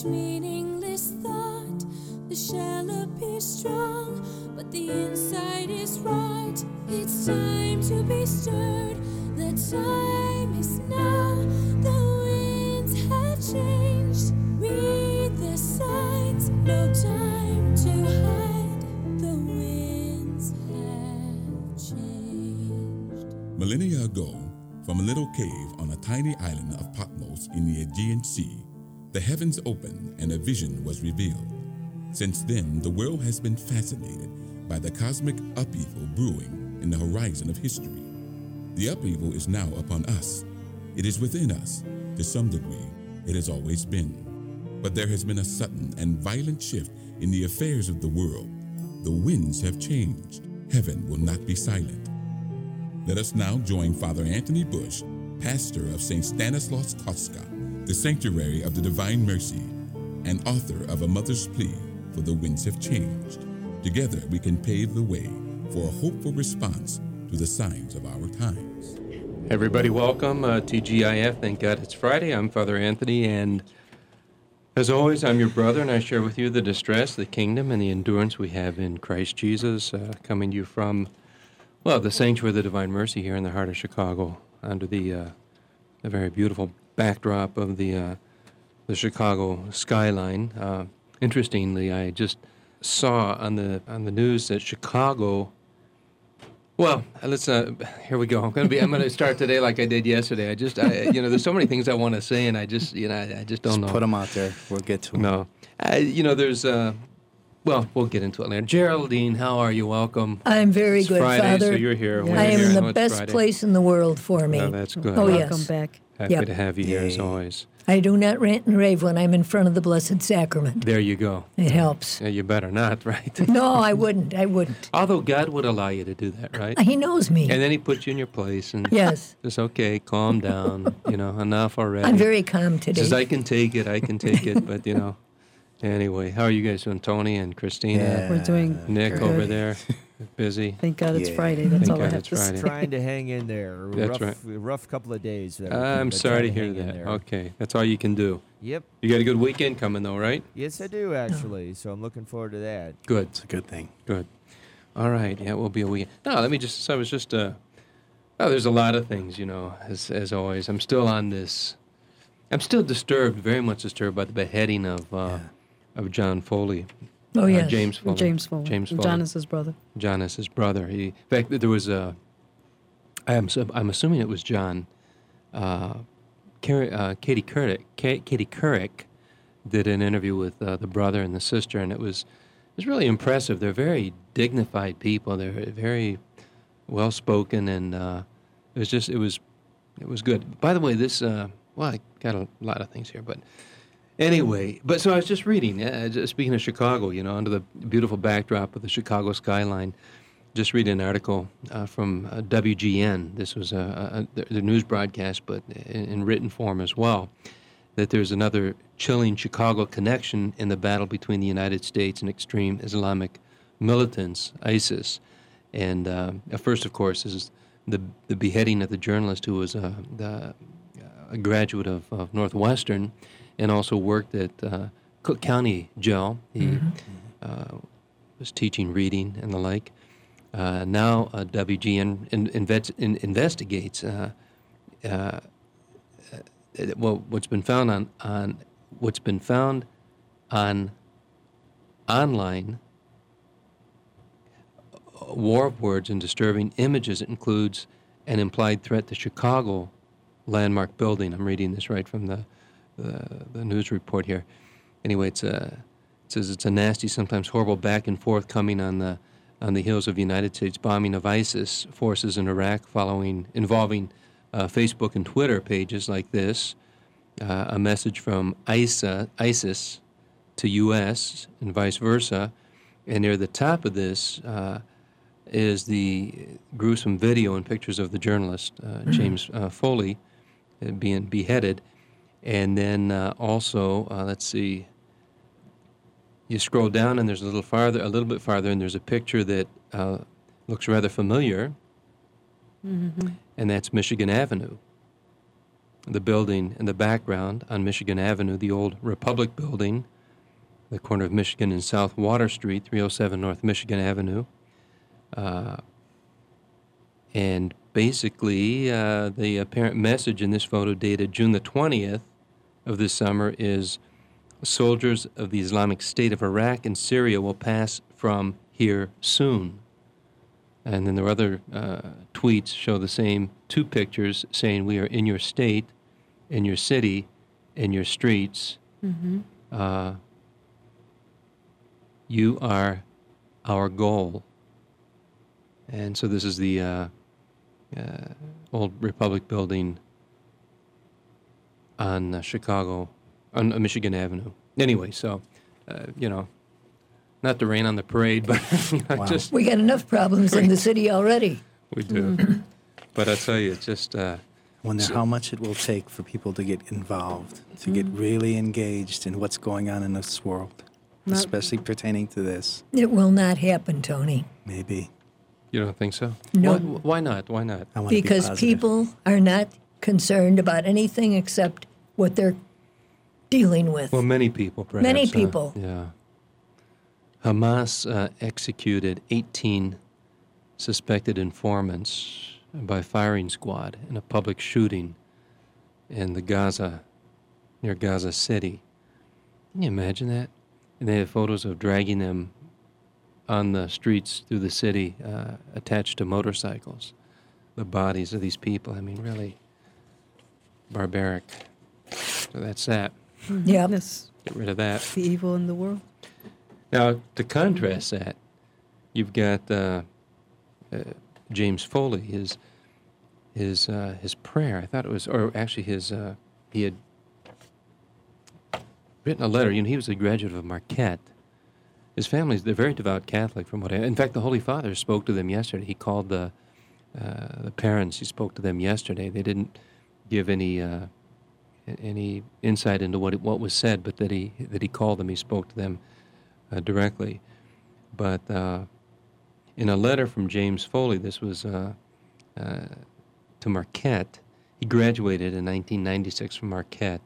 meaningless thought. The shell appears strong, but the inside is right. It's time to be stirred. The time is now. The winds have changed. Read the signs. No time to hide. The winds have changed. Millennia ago, from a little cave on a tiny island of Patmos in the Aegean Sea, the heavens opened and a vision was revealed. Since then, the world has been fascinated by the cosmic upheaval brewing in the horizon of history. The upheaval is now upon us. It is within us. To some degree, it has always been. But there has been a sudden and violent shift in the affairs of the world. The winds have changed. Heaven will not be silent. Let us now join Father Anthony Bush, pastor of St. Stanislaus Kostka, the Sanctuary of the Divine Mercy, and author of A Mother's Plea for the Winds Have Changed. Together we can pave the way for a hopeful response to the signs of our times. Everybody, welcome TGIF. Thank God it's Friday. I'm Father Anthony, and as always, I'm your brother, and I share with you the distress, the kingdom, and the endurance we have in Christ Jesus, coming to you from, well, the Sanctuary of the Divine Mercy here in the heart of Chicago, under the very beautiful backdrop of the Chicago skyline. Interestingly, I just saw on the news that Chicago. Well, let's. Here we go. I'm going to start today like I did yesterday. There's so many things I want to say, and I just don't know. Put them out there. We'll get to them. No, there's. Well, we'll get into it later. Geraldine, how are you? Welcome. I'm very it's good, Friday, Father. So you're here. I am in the best Friday. place in the world for me. Oh, that's good. Oh, Welcome yes. back. Happy to have you here as always. I do not rant and rave when I'm in front of the Blessed Sacrament. There you go. It helps. Yeah, you better not, right? No, I wouldn't. Although God would allow you to do that, right? He knows me. And then He puts you in your place, and yes. It's okay, calm down, enough already. I'm very calm today. Says, I can take it, but, Anyway, how are you guys doing, Tony and Christina? Yeah. We're doing Nick good. over there, busy. Thank God it's Yeah. Friday. That's Thank all I God have it's to Friday. say. Trying to hang in there. That's Rough couple of days. I'm sorry to hear that. Okay, that's all you can do. Yep. You got a good weekend coming, though, right? Yes, I do, actually. So I'm looking forward to that. Good. It's a good thing. Good. All right. Yeah, it will be a weekend. No, let me just. So I was just. There's a lot of things, as always. I'm still on this. I'm still disturbed, very much disturbed by the beheading of John Foley. Oh, yes. James Foley. James Foley. John is his brother. John is his brother. In fact, there was a. I'm assuming it was John. Katie Couric did an interview with the brother and the sister, and it was really impressive. They're very dignified people. They're very well spoken, and it was good. By the way, this I got a lot of things here, but anyway. But so I was just reading. Speaking of Chicago, under the beautiful backdrop of the Chicago skyline. Just read an article from WGN. This was the news broadcast, but in written form as well, that there's another chilling Chicago connection in the battle between the United States and extreme Islamic militants, ISIS. And first, of course, is the beheading of the journalist who was a graduate of Northwestern and also worked at Cook County Jail. He was teaching reading and the like. Now WGN investigates what's been found on online war of words and disturbing images. It includes an implied threat to Chicago landmark building. I'm reading this right from the news report here. Anyway, it says it's a nasty, sometimes horrible back and forth coming on the heels of the United States bombing of ISIS forces in Iraq, involving Facebook and Twitter pages like this, a message from ISIS to U.S. and vice versa, and near the top of this is the gruesome video and pictures of the journalist, James Foley, being beheaded, and then also, let's see, you scroll down and there's a little bit farther, and there's a picture that looks rather familiar, and that's Michigan Avenue. the building in the background on Michigan Avenue, the old Republic building, the corner of Michigan and South Water Street, 307 North Michigan Avenue. And basically, the apparent message in this photo dated June the 20th of this summer is soldiers of the Islamic State of Iraq and Syria will pass from here soon. And then there are other tweets show the same two pictures saying we are in your state, in your city, in your streets. You are our goal. And so this is the old Republic building on Michigan Avenue. Anyway, so, not to rain on the parade, but wow. We got enough problems in the city already. We do. But I tell you, it's just... wonder how much it will take for people to get involved, to get really engaged in what's going on in this world, especially pertaining to this. It will not happen, Tony. Maybe. You don't think so? No. Why not? Why not? Because people are not concerned about anything except what they're dealing with. Well, many people, perhaps. Many people. Yeah. Hamas executed 18 suspected informants by firing squad in a public shooting in near Gaza City. Can you imagine that? And they have photos of dragging them on the streets through the city, attached to motorcycles. The bodies of these people, I mean, really barbaric. So that's that. Yeah. Get rid of that. The evil in the world. Now, to contrast that, you've got James Foley, his prayer. I thought it was, or actually he had written a letter. He was a graduate of Marquette. His family's, they're very devout Catholic from what in fact, the Holy Father spoke to them yesterday. He called the parents, he spoke to them yesterday. They didn't give any insight into what was said, but that he called them, he spoke to them directly. But in a letter from James Foley, this was to Marquette. He graduated in 1996 from Marquette.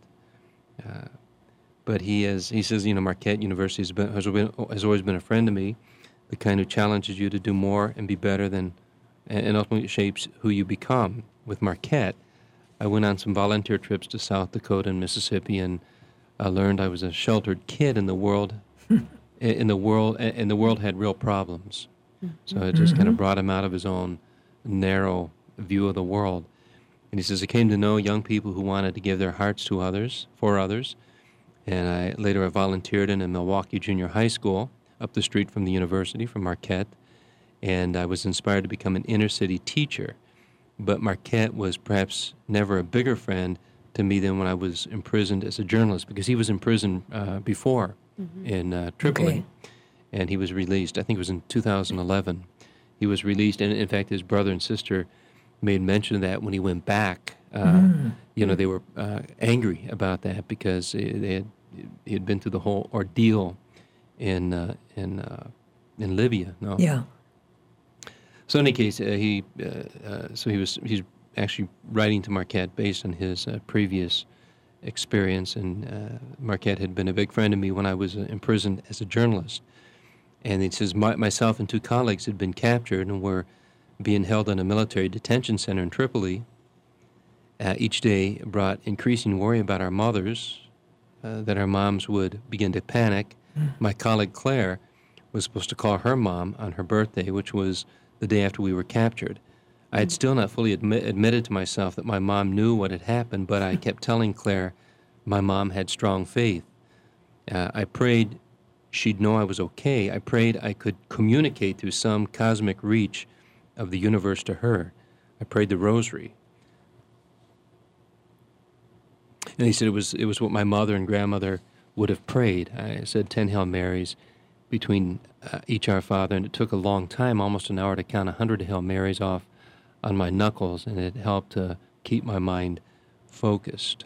But he says, Marquette University has always been a friend to me, the kind who challenges you to do more and be better than, and ultimately shapes who you become. With Marquette, I went on some volunteer trips to South Dakota and Mississippi, and I learned I was a sheltered kid in the world, and the world had real problems. So it just kind of brought him out of his own narrow view of the world. And he says, I came to know young people who wanted to give their hearts to others, for others. And I volunteered in a Milwaukee Junior High School up the street from the university, from Marquette. And I was inspired to become an inner city teacher. But Marquette was perhaps never a bigger friend to me than when I was imprisoned as a journalist, because he was in prison before in Tripoli. Okay. And he was released, I think it was in 2011. He was released, and in fact his brother and sister made mention of that when he went back. They were angry about that because he had been through the whole ordeal in Libya. No. Yeah. So in any case, he's actually writing to Marquette based on his previous experience, and Marquette had been a big friend to me when I was imprisoned as a journalist. And it says myself and two colleagues had been captured and were being held in a military detention center in Tripoli. Each day brought increasing worry about our mothers, that our moms would begin to panic. My colleague Claire was supposed to call her mom on her birthday, which was the day after we were captured. I had still not fully admitted to myself that my mom knew what had happened, but I kept telling Claire my mom had strong faith. I prayed she'd know I was okay. I prayed I could communicate through some cosmic reach of the universe to her. I prayed the rosary. And he said it was what my mother and grandmother would have prayed. I said 10 Hail Marys between each Our Father, and it took a long time, almost an hour, to count 100 Hail Marys off on my knuckles, and it helped to keep my mind focused.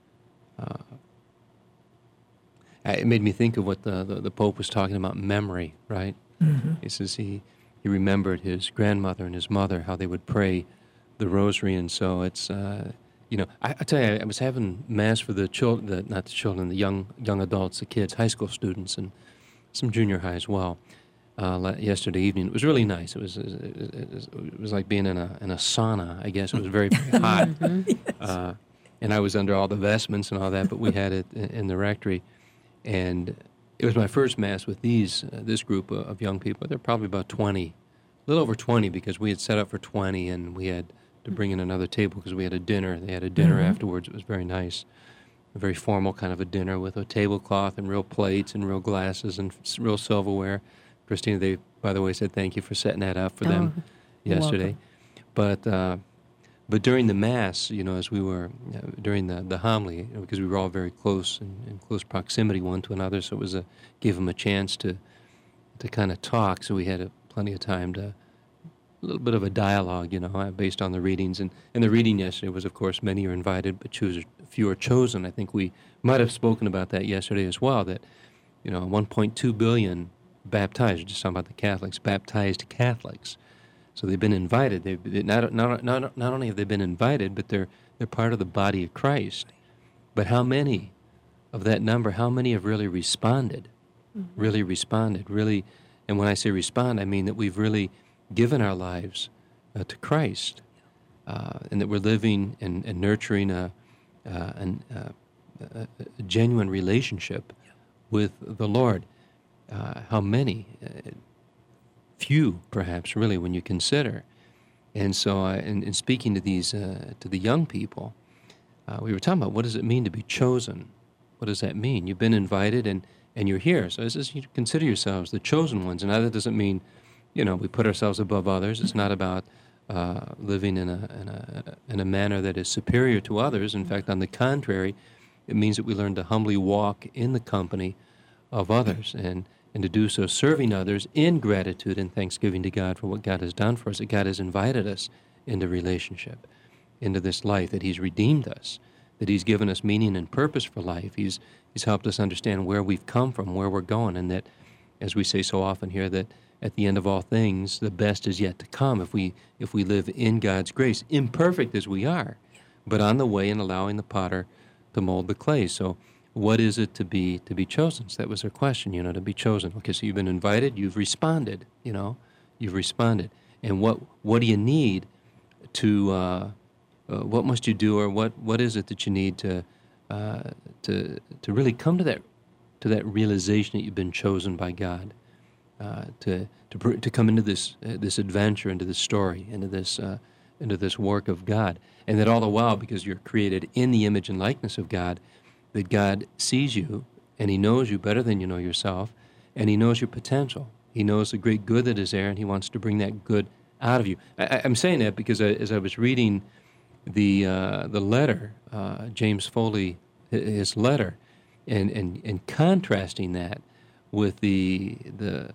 It made me think of what the Pope was talking about, memory, right? He says he remembered his grandmother and his mother, how they would pray the rosary, and so it's I tell you, I was having mass for the children, not the children, the young adults, the kids, high school students, and some junior high as well. Yesterday evening, it was really nice. It was like being in a sauna. I guess it was very very hot, and I was under all the vestments and all that. But we had it in the rectory, and it was my first mass with this group of young people. They're probably about 20, a little over 20, because we had set up for 20, and we had to bring in another table because we had a dinner. They had a dinner afterwards. It was very nice, a very formal kind of a dinner with a tablecloth and real plates and real glasses and real silverware. Christina, they, by the way, said thank you for setting that up for them yesterday. But during the Mass, as we were, during the homily, because we were all very close in close proximity one to another, so it was gave them a chance to kind of talk, so we had plenty of time to, a little bit of a dialogue, based on the readings. And the reading yesterday was, of course, many are invited, but few are chosen. I think we might have spoken about that yesterday as well, that, 1.2 billion baptized, just talking about the Catholics, baptized Catholics. So they've been invited. Not only have they been invited, but they're part of the body of Christ. But how many of that number, how many have really responded? Really responded, really, and when I say respond, I mean that we've really given our lives to Christ, and that we're living and nurturing a genuine relationship with the Lord. How many? Few, perhaps, really, when you consider. And so, in speaking to to the young people, we were talking about what does it mean to be chosen? What does that mean? You've been invited, and you're here. So you consider yourselves the chosen ones, and that doesn't mean we put ourselves above others. It's not about living in a manner that is superior to others. In fact, on the contrary, it means that we learn to humbly walk in the company of others, and to do so serving others in gratitude and thanksgiving to God for what God has done for us, that God has invited us into relationship, into this life, that He's redeemed us, that He's given us meaning and purpose for life. He's helped us understand where we've come from, where we're going, and that, as we say so often here, that at the end of all things, the best is yet to come if we live in God's grace, imperfect as we are, but on the way and allowing the potter to mold the clay. So what is it to be chosen? So that was their question, to be chosen. Okay, so you've been invited, you've responded, you've responded. And what do you need to, what must you do, or what is it that you need to really come to that realization that you've been chosen by God? To come into this adventure, into this story, into this work of God, and that all the while, because you're created in the image and likeness of God, that God sees you and He knows you better than you know yourself, and He knows your potential. He knows the great good that is there, and He wants to bring that good out of you. I'm saying that because as I was reading the letter, James Foley, his letter, and contrasting that with this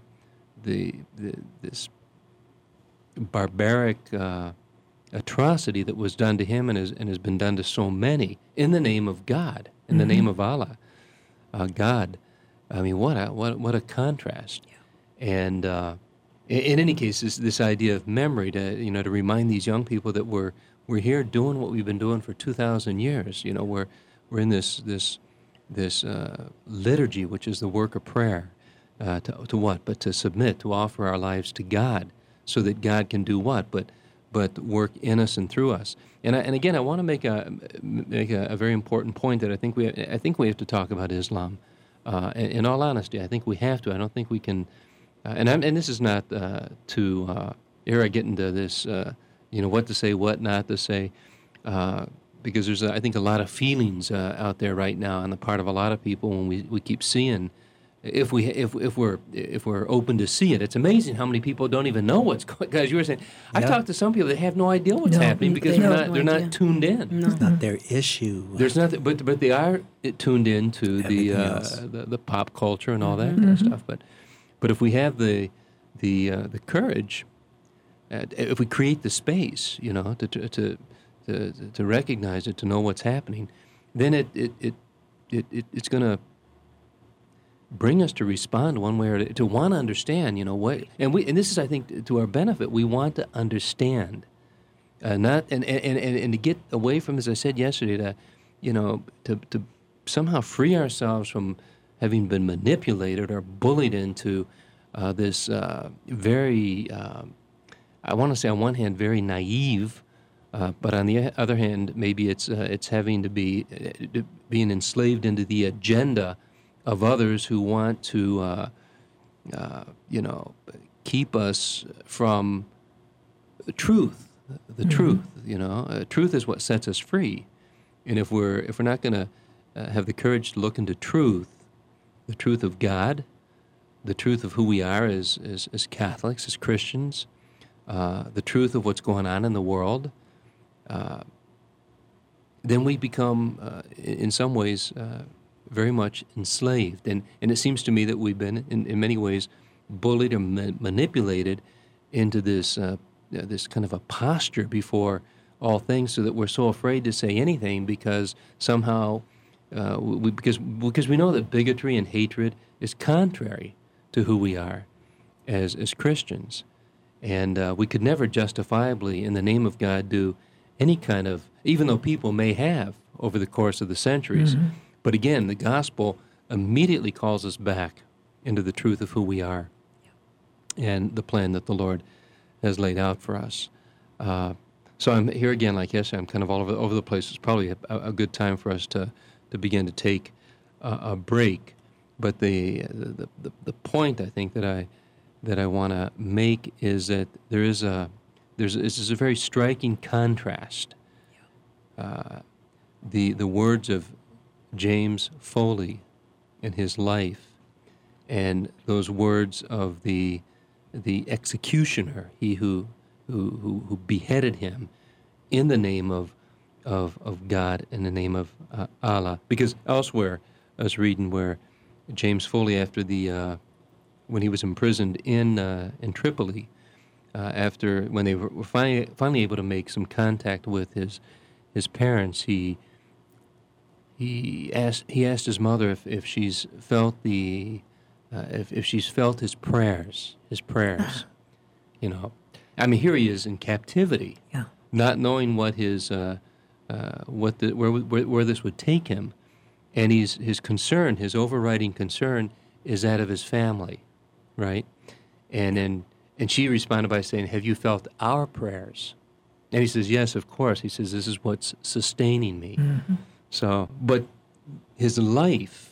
barbaric atrocity that was done to him and has been done to so many in the name of God, in the name of Allah, God. I mean, what a contrast. Yeah. And in any case, this idea of memory to remind these young people that we're here doing what we've been doing for 2,000 years. We're in this liturgy, which is the work of prayer. To what? But to submit, to offer our lives to God, so that God can do what? But work in us and through us. And again, I want to make a very important point that I think we have to talk about Islam. In all honesty, I think we have to. I don't think we can. And this is not here I get into this. What to say, what not to say, because there's I think a lot of feelings out there right now on the part of a lot of people when we keep seeing. If we're open to see it, it's amazing how many people don't even know what's going on. Guys, you were saying, I've talked to some people that have no idea what's happening because they're not tuned in. No. It's not their issue. There's nothing, but they are tuned in to the pop culture and all that kind of stuff. But if we have the courage, if we create the space, to recognize it, to know what's happening, then it's going to bring us to respond one way or to want to understand, what, and this is, I think, to our benefit. We want to understand not and to get away from, as I said yesterday, to somehow free ourselves from having been manipulated or bullied into this very, I want to say on one hand, very naive, but on the other hand, maybe it's having to be being enslaved into the agenda of others who want to, keep us from truth. The truth, truth is what sets us free, and if we're not going to have the courage to look into truth, the truth of God, the truth of who we are as Catholics, as Christians, the truth of what's going on in the world, then we become, in some ways, very much enslaved. And it seems to me that we've been, in many ways, bullied or manipulated into this this kind of a posture before all things, so that we're so afraid to say anything because somehow, because we know that bigotry and hatred is contrary to who we are as Christians. And we could never justifiably, in the name of God, do any kind of, even though people may have over the course of the centuries. But again, the gospel immediately calls us back into the truth of who we are and the plan that the Lord has laid out for us. So I'm here again, like yesterday, I'm kind of all over the place. It's probably a good time for us to begin to take a break. But the point I think that I want to make is that there's a very striking contrast. The words of James Foley in his life, and those words of the executioner, he who beheaded him in the name of God, in the name of Allah. Because elsewhere, I was reading where James Foley, after when he was imprisoned in Tripoli, when they were finally able to make some contact with his parents, he asked his mother if she's felt if she's felt his prayers. I mean, here he is in captivity, not knowing what his where this would take him, and his concern, his overriding concern, is that of his family, right? And she responded by saying, "Have you felt our prayers?" And he says, "Yes, of course." He says, "This is what's sustaining me." So, but his life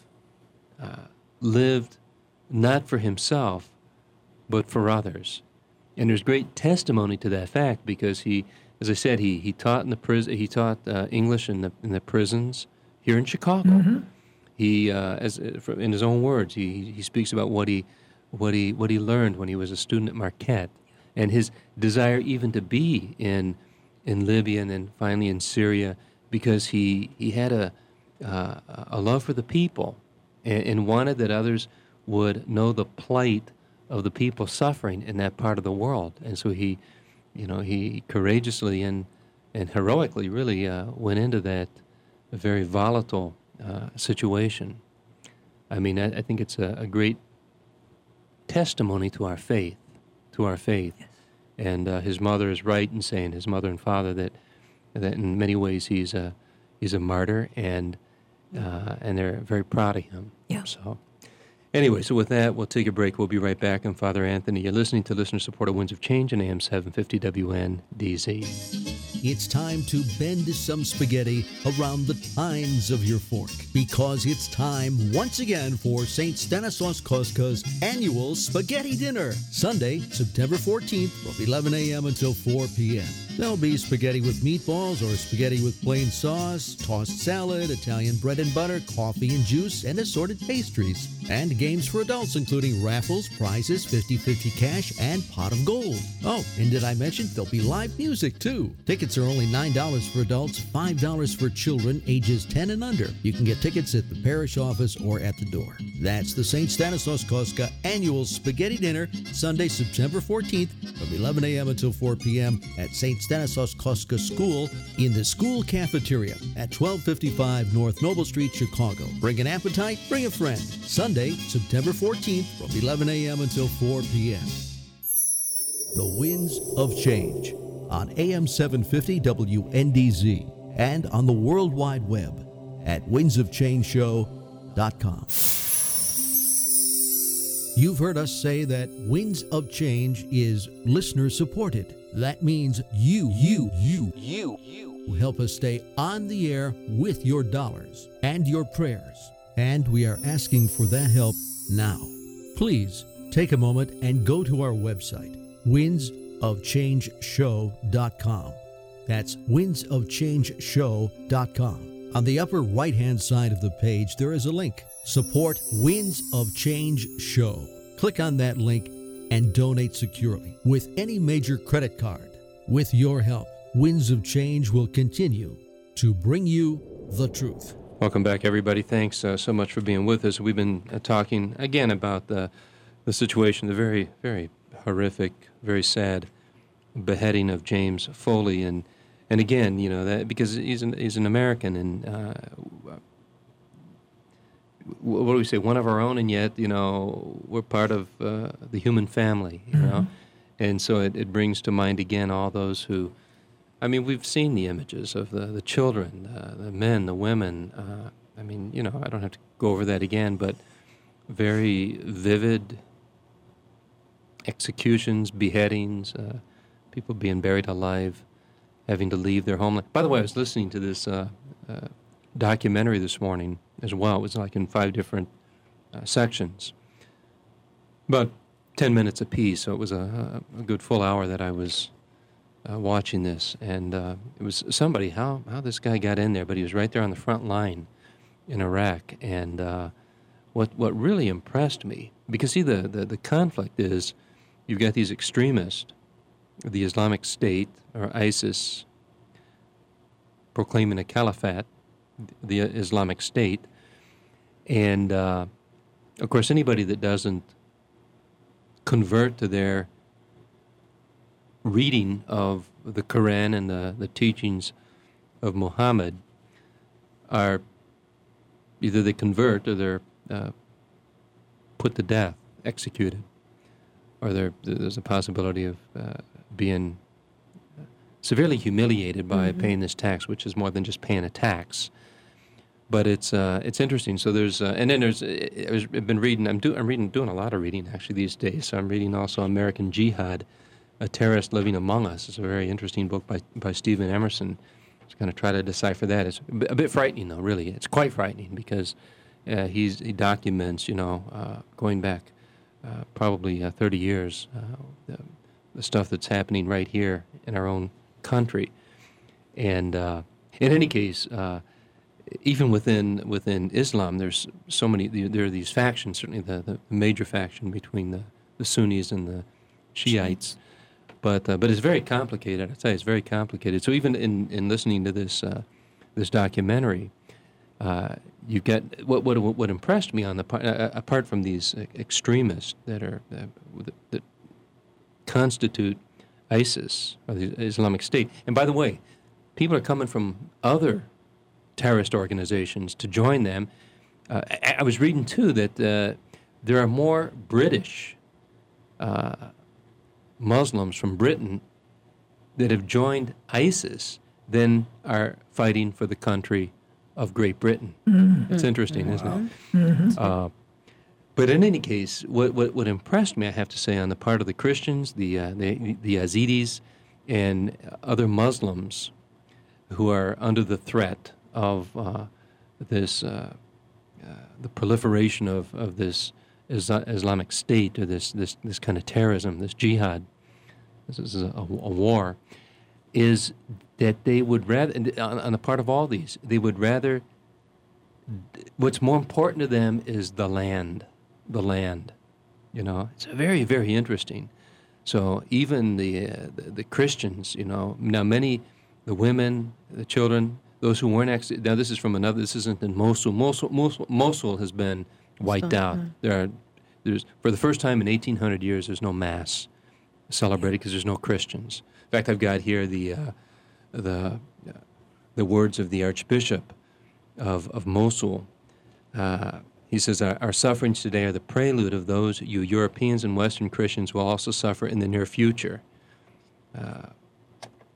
lived not for himself, but for others. And there's great testimony to that fact, because he, as I said, he taught in the prison. He taught English in the prisons here in Chicago. He, in his own words, he speaks about what he learned when he was a student at Marquette, and his desire even to be in Libya and then finally in Syria, because he had a love for the people and wanted that others would know the plight of the people suffering in that part of the world. And so he courageously and heroically really went into that very volatile situation. I mean, I think it's a great testimony to our faith, Yes. And his mother is right in saying, his mother and father, that in many ways he's a martyr, and they're very proud of him. Yeah. So anyway, so with that, we'll take a break. We'll be right back. I'm Father Anthony. You're listening to listener-supported Winds of Change on AM 750 WNDZ. It's time to bend some spaghetti around the tines of your fork, because it's time once again for St. Stanislaus Kostka annual spaghetti dinner, Sunday, September 14th from 11 a.m. until 4 p.m. There'll be spaghetti with meatballs or spaghetti with plain sauce, tossed salad, Italian bread and butter, coffee and juice, and assorted pastries. And games for adults, including raffles, prizes, 50-50 cash, and pot of gold. Oh, and did I mention there'll be live music, too? Tickets are only $9 for adults, $5 for children ages 10 and under. You can get tickets at the parish office or at the door. That's the St. Stanislaus Kostka annual spaghetti dinner, Sunday, September 14th from 11 a.m. until 4 p.m. at St. Stanislaus Kostka School in the school cafeteria at 1255 North Noble Street, Chicago. Bring an appetite, bring a friend. Sunday, September 14th from 11 a.m. until 4 p.m. The Winds of Change on AM 750 WNDZ and on the World Wide Web at windsofchangeshow.com. You've heard us say that Winds of Change is listener supported. That means you help us stay on the air with your dollars and your prayers. And we are asking for that help now. Please take a moment and go to our website, windsofchangeshow.com. That's windsofchangeshow.com. On the upper right-hand side of the page, there is a link. Support Winds of Change Show. Click on that link and donate securely with any major credit card. With your help, Winds of Change will continue to bring you the truth. Welcome back, everybody. Thanks so much for being with us. We've been talking again about the situation, the very, very horrific, very sad beheading of James Foley, and again, you know, that because he's an American, and what do we say, one of our own, and yet, you know, we're part of the human family, you know, and so it brings to mind again all those who, I mean, we've seen the images of the children, the men, the women. I mean, you know, I don't have to go over that again, but very vivid executions, beheadings, people being buried alive, having to leave their homeland. By the way, I was listening to this documentary this morning as well. It was like in 5 different sections, about 10 minutes apiece, so it was a good full hour that I was watching this, and it was somebody, how this guy got in there, but he was right there on the front line in Iraq, and what really impressed me, because see, the conflict is, you've got these extremists, the Islamic State, or ISIS, proclaiming a caliphate, the Islamic State, and of course anybody that doesn't convert to their reading of the Quran and the teachings of Muhammad are either they convert or they're put to death, executed, or there's a possibility of being severely humiliated by paying this tax, which is more than just paying a tax. But it's interesting. So there's and then there's I've been reading. I'm doing a lot of reading actually these days. So I'm reading also American Jihad, A Terrorist Living Among Us. It's a very interesting book by Stephen Emerson. Just going to try to decipher that. It's a bit frightening though. Really, it's quite frightening because he documents, you know, going back probably 30 years, the stuff that's happening right here in our own country. And in any case, even within Islam, there's so many. There are these factions. Certainly, the major faction between the Sunnis and the Shiites. But it's very complicated. I tell you, it's very complicated. So even in listening to this documentary, you get what impressed me on the part, apart from these extremists that constitute ISIS or the Islamic State. And by the way, people are coming from other terrorist organizations to join them. I was reading too that there are more British Muslims from Britain that have joined ISIS than are fighting for the country of Great Britain. It's interesting, isn't it? But in any case, what impressed me, I have to say, on the part of the Christians, the Yazidis, and other Muslims who are under the threat of the proliferation of this Islamic State, or this kind of terrorism, this jihad, this is a war, is that they would rather, on the part of all these, they would rather, what's more important to them is the land, you know. It's very, very interesting. So even the Christians, you know, now the women, the children, those who weren't actually, now this is from another, this isn't in Mosul. Mosul has been wiped out. There's for the first time in 1,800 years, there's no mass celebrated because there's no Christians. In fact, I've got here the words of the Archbishop of Mosul. He says, our sufferings today are the prelude of those you Europeans and Western Christians will also suffer in the near future.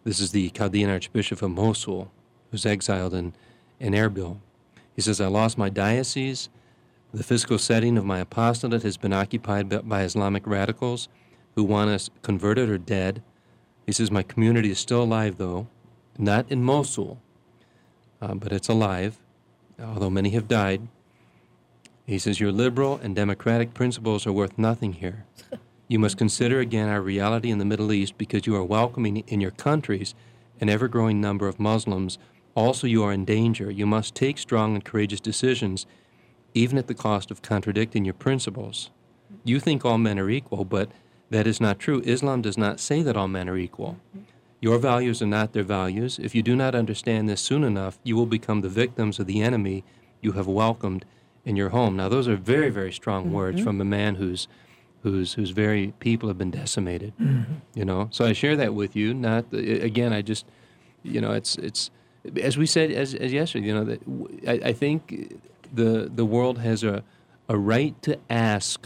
This is the Chaldean Archbishop of Mosul, who's exiled in Erbil. He says, I lost my diocese. The physical setting of my apostolate has been occupied by Islamic radicals who want us converted or dead. He says, my community is still alive, though, not in Mosul, but it's alive, although many have died. He says, your liberal and democratic principles are worth nothing here. You must consider again our reality in the Middle East because you are welcoming in your countries an ever-growing number of Muslims. Also, you are in danger. You must take strong and courageous decisions, even at the cost of contradicting your principles. You think all men are equal, but that is not true. Islam does not say that all men are equal. Your values are not their values. If you do not understand this soon enough, you will become the victims of the enemy you have welcomed in your home. Now, those are very, very strong words from a man whose very people have been decimated. You know, so I share that with you. Not again. I just, you know, it's as we said as yesterday. You know, that I think the world has a right to ask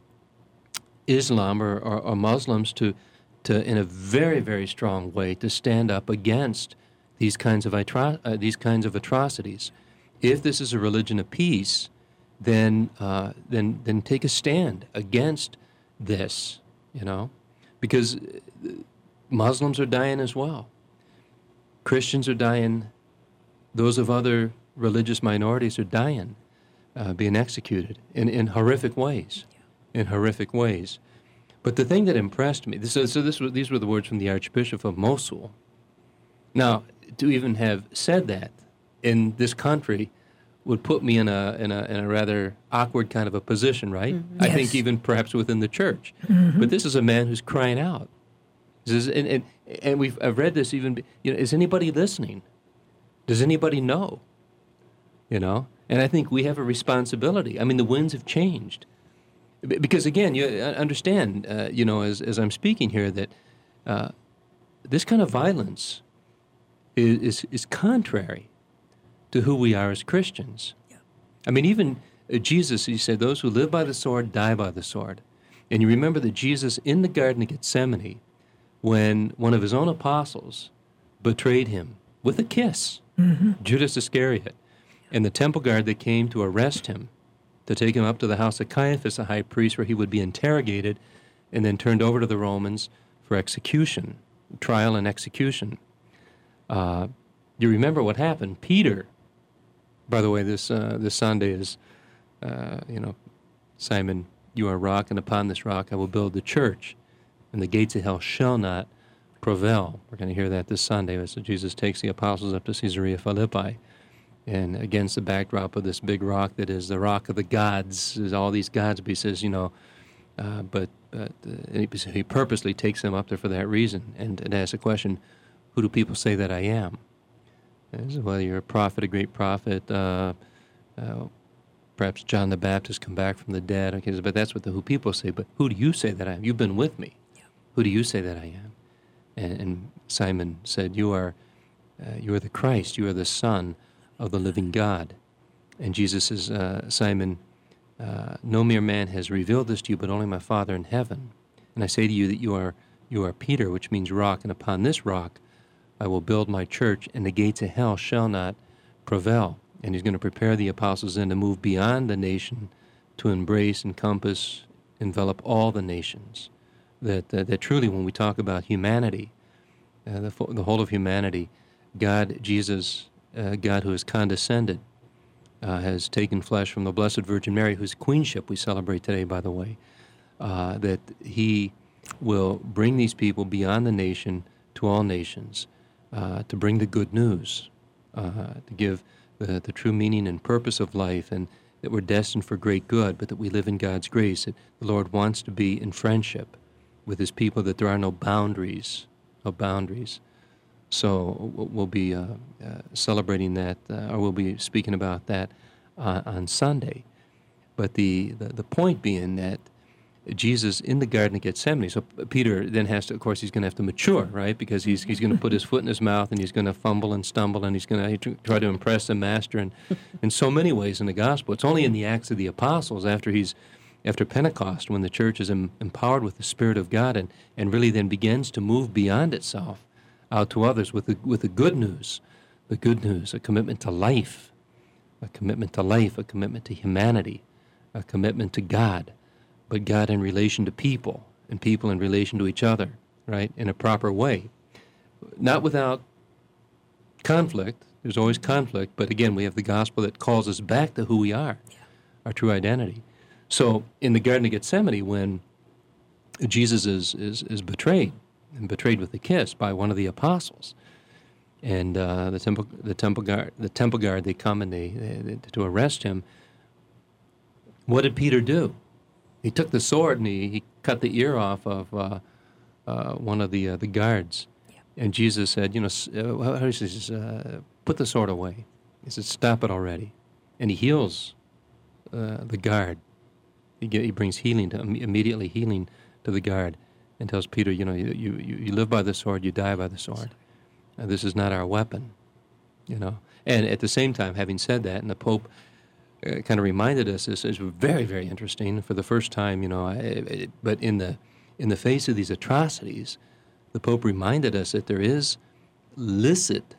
Islam or Muslims to in a very, very strong way to stand up against these kinds of atrocities. If this is a religion of peace, then take a stand against this, you know, because Muslims are dying as well. Christians are dying. Those of other religious minorities are dying, being executed in horrific ways. In horrific ways. But the thing that impressed me, these were the words from the Archbishop of Mosul. Now, to even have said that in this country would put me in a rather awkward kind of a position, right? Mm-hmm. I think even perhaps within the church. Mm-hmm. But this is a man who's crying out. This is, and I've read this even, you know, is anybody listening? Does anybody know? You know? And I think we have a responsibility. I mean, the winds have changed. Because again, you understand, you know, as I'm speaking here, that this kind of violence is contrary to who we are as Christians. Yeah. I mean, even Jesus, he said, those who live by the sword die by the sword. And you remember that Jesus in the Garden of Gethsemane, when one of his own apostles betrayed him with a kiss, Judas Iscariot, and the temple guard that came to arrest him, to take him up to the house of Caiaphas, the high priest, where he would be interrogated and then turned over to the Romans for execution, trial and execution. You remember what happened. Peter, by the way, this Sunday is, you know, Simon, you are a rock, and upon this rock I will build the church, and the gates of hell shall not prevail. We're going to hear that this Sunday as Jesus takes the apostles up to Caesarea Philippi. And against the backdrop of this big rock that is the rock of the gods, there's all these gods, but he says, you know, but he purposely takes them up there for that reason and asks the question, who do people say that I am? Well, you're a prophet, a great prophet, perhaps John the Baptist come back from the dead. Okay, but that's what who people say. But who do you say that I am? You've been with me. Yeah. Who do you say that I am? And Simon said, you are the Christ. You are the Son of the living God. And Jesus says, Simon, no mere man has revealed this to you, but only my Father in heaven. And I say to you that you are Peter, which means rock, and upon this rock I will build my church, and the gates of hell shall not prevail. And he's going to prepare the apostles then to move beyond the nation to embrace, encompass, envelop all the nations. That truly, when we talk about humanity, the whole of humanity, God, Jesus, God who has condescended, has taken flesh from the Blessed Virgin Mary, whose queenship we celebrate today, by the way, that he will bring these people beyond the nation to all nations, to bring the good news, to give the true meaning and purpose of life, and that we're destined for great good, but that we live in God's grace, that the Lord wants to be in friendship with his people, that there are no boundaries, no boundaries. So we'll be celebrating that, or we'll be speaking about that on Sunday. But the point being that Jesus in the Garden of Gethsemane, so Peter then has to, of course, he's going to have to mature, right? Because he's going to put his foot in his mouth, and he's going to fumble and stumble, and he's going to try to impress the master, and in so many ways in the gospel. It's only in the Acts of the Apostles after Pentecost, when the church is empowered with the Spirit of God and really then begins to move beyond itself, out to others with the good news, a commitment to life, a commitment to humanity, a commitment to God, but God in relation to people, and people in relation to each other, right, in a proper way. Not without conflict. There's always conflict, but again, we have the gospel that calls us back to who we are, our true identity. So in the Garden of Gethsemane, when Jesus is betrayed, and betrayed with a kiss by one of the apostles, and the temple guard, they come and they to arrest him. What did Peter do? He took the sword and he cut the ear off of one of the guards. Yeah. And Jesus said, how he says, put the sword away. He said, stop it already. And he heals the guard. He brings immediately healing to the guard, and tells Peter, you live by the sword, you die by the sword. This is not our weapon, And at the same time, having said that, and the Pope kind of reminded us, this is very, very interesting. For the first time, but in the face of these atrocities, the Pope reminded us that there is licit.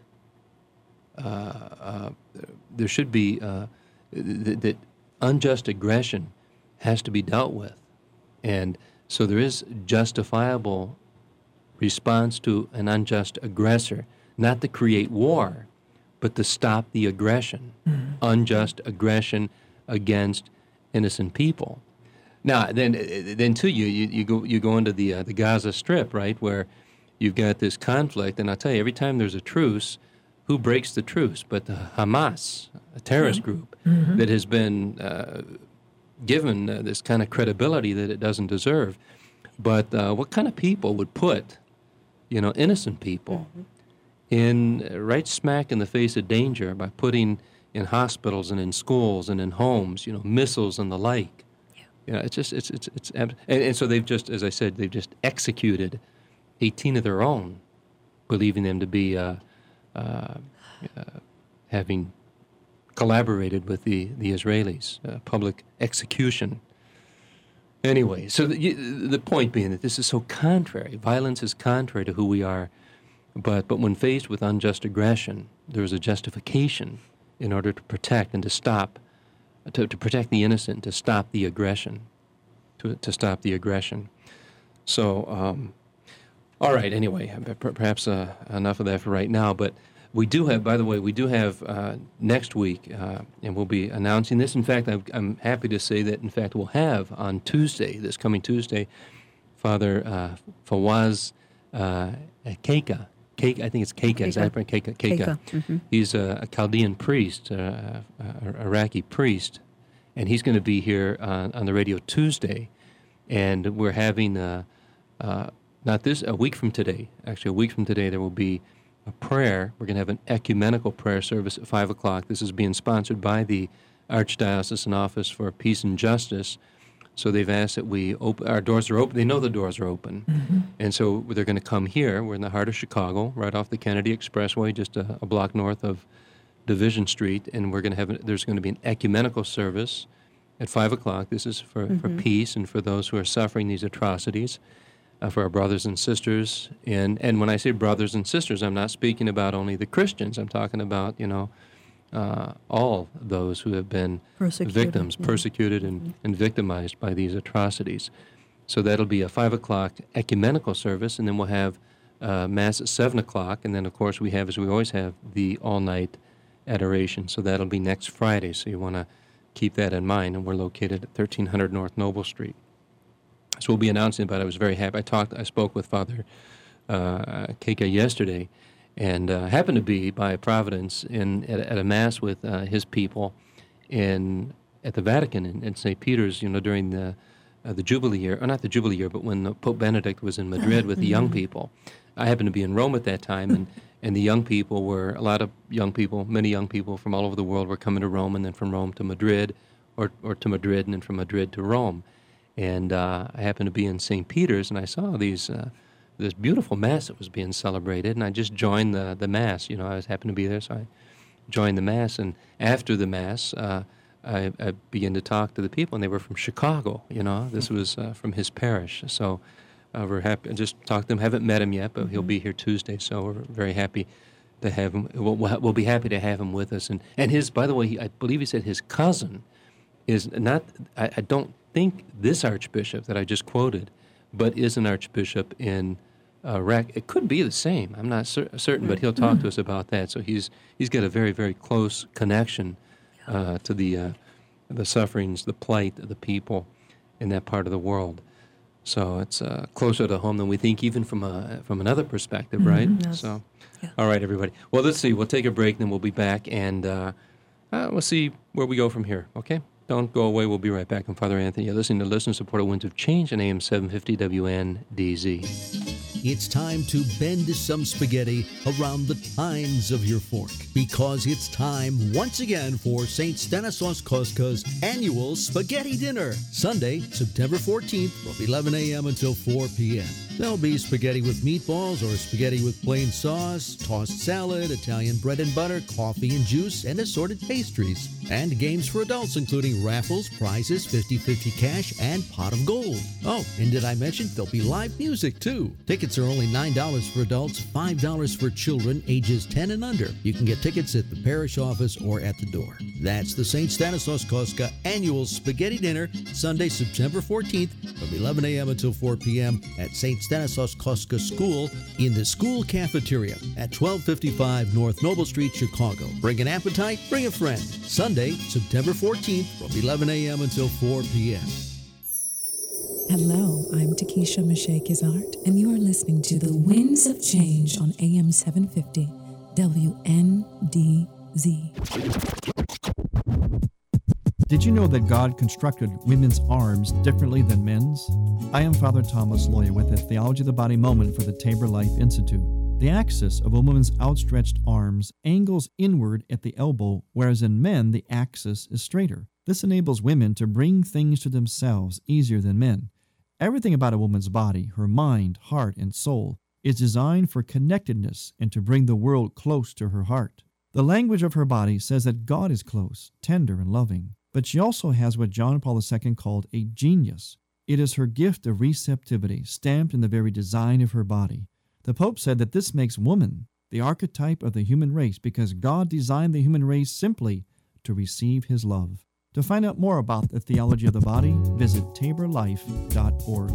There should be that unjust aggression has to be dealt with, and so there is justifiable response to an unjust aggressor, not to create war, but to stop the aggression, unjust aggression against innocent people. Now, then too, you go into the Gaza Strip, right, where you've got this conflict, and I'll tell you, every time there's a truce, who breaks the truce? But the Hamas, a terrorist group that has been given this kind of credibility that it doesn't deserve. But what kind of people would put, innocent people in right smack in the face of danger by putting in hospitals and in schools and in homes, missiles and the like? Yeah. And so they've just, as I said, they've just executed 18 of their own, believing them to be having collaborated with the Israelis, public execution. Anyway, so the point being that this is so contrary. Violence is contrary to who we are, but when faced with unjust aggression, there is a justification in order to protect and to stop, to protect the innocent, to stop the aggression, to stop the aggression. So, all right, anyway, perhaps enough of that for right now, but we do have, by the way, next week, and we'll be announcing this. In fact, I'm happy to say that, in fact, we'll have on Tuesday, this coming Tuesday, Father Fawaz Keika. I think it's Keika. Is that right? Keika. Mm-hmm. He's a Chaldean priest, Iraqi priest, and he's going to be here on the radio Tuesday, and we're having, a week from today, there will be a prayer. We're going to have an ecumenical prayer service at 5 o'clock. This is being sponsored by the Archdiocesan Office for Peace and Justice. So they've asked that our doors are open. They know the doors are open. And so they're going to come here. We're in the heart of Chicago, right off the Kennedy Expressway, just a block north of Division Street. And there's going to be an ecumenical service at 5 o'clock. This is for peace and for those who are suffering these atrocities. For our brothers and sisters, and when I say brothers and sisters, I'm not speaking about only the Christians. I'm talking about all those who have been victims, persecuted and victimized by these atrocities. So that'll be a 5 o'clock ecumenical service, and then we'll have Mass at 7 o'clock, and then of course we have, as we always have, the all-night adoration. So that'll be next Friday. So you want to keep that in mind, and we're located at 1300 North Noble Street. So we'll be announcing it, but I was very happy. I spoke with Father Keika yesterday, and happened to be by providence at a mass with his people at the Vatican in St. Peter's. During the Jubilee year, or not the Jubilee year, but when Pope Benedict was in Madrid with the young people. I happened to be in Rome at that time, and the young people were many young people from all over the world were coming to Rome, and then from Rome to Madrid, or to Madrid, and then from Madrid to Rome. And I happened to be in St. Peter's, and I saw this beautiful Mass that was being celebrated, and I just joined the Mass. I happened to be there, so I joined the Mass. And after the Mass, I began to talk to the people, and they were from Chicago. This was from his parish. So We're happy. I just talked to him. Haven't met him yet, but he'll be here Tuesday, so we're very happy to have him. We'll be happy to have him with us. And his, by the way, I believe he said his cousin is not, I don't think this archbishop that I just quoted, but is an archbishop in it could be the same. I'm not certain, but he'll talk to us about that. So he's got a very, very close connection to the sufferings, the plight of the people in that part of the world. So it's closer to home than we think, even from another perspective, right? Yes. So, all right, everybody. Well, let's see. We'll take a break, then we'll be back, and we'll see where we go from here. Okay? Don't go away. We'll be right back. I'm Father Anthony. You're listening to listener-supported Winds of Change on AM 750 WNDZ. It's time to bend some spaghetti around the tines of your fork, because it's time once again for St. Stanislaus Kostk's annual spaghetti dinner, Sunday, September 14th from 11 a.m. until 4 p.m. There'll be spaghetti with meatballs or spaghetti with plain sauce, tossed salad, Italian bread and butter, coffee and juice, and assorted pastries. And games for adults, including raffles, prizes, 50-50 cash, and pot of gold. Oh, and did I mention there'll be live music, too? Tickets are only $9 for adults, $5 for children ages 10 and under. You can get tickets at the parish office or at the door. That's the St. Stanislaus Kostka Annual Spaghetti Dinner, Sunday, September 14th from 11 a.m. until 4 p.m. at St. Stanislaus Kostka School in the school cafeteria at 1255 North Noble Street, Chicago. Bring an appetite, bring a friend. Sunday, September 14th from 11 a.m. until 4 p.m. Hello, I'm Takesha Michelle Kizart, and you are listening to The Winds of Change on AM 750 WNDZ. Did you know that God constructed women's arms differently than men's? I am Father Thomas Loya with a Theology of the Body moment for the Tabor Life Institute. The axis of a woman's outstretched arms angles inward at the elbow, whereas in men the axis is straighter. This enables women to bring things to themselves easier than men. Everything about a woman's body, her mind, heart, and soul, is designed for connectedness and to bring the world close to her heart. The language of her body says that God is close, tender, and loving. But she also has what John Paul II called a genius. It is her gift of receptivity, stamped in the very design of her body. The Pope said that this makes woman the archetype of the human race because God designed the human race simply to receive his love. To find out more about the theology of the body, visit taborlife.org.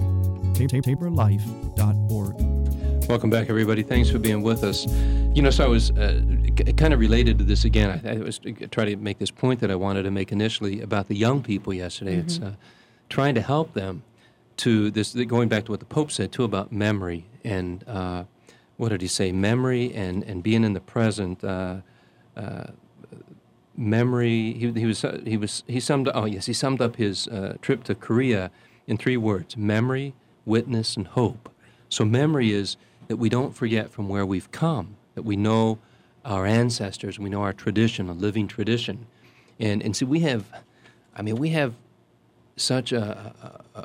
taborlife.org. Welcome back, everybody. Thanks for being with us. So I was kind of related to this again. I was trying to make this point that I wanted to make initially about the young people yesterday. It's trying to help them to this, going back to what the Pope said, too, about memory. And what did he say? Memory and being in the present. Memory. He summed up his trip to Korea in 3 words: memory, witness, and hope. So memory is that we don't forget from where we've come, that we know our ancestors, we know our tradition, a living tradition, and see we have such a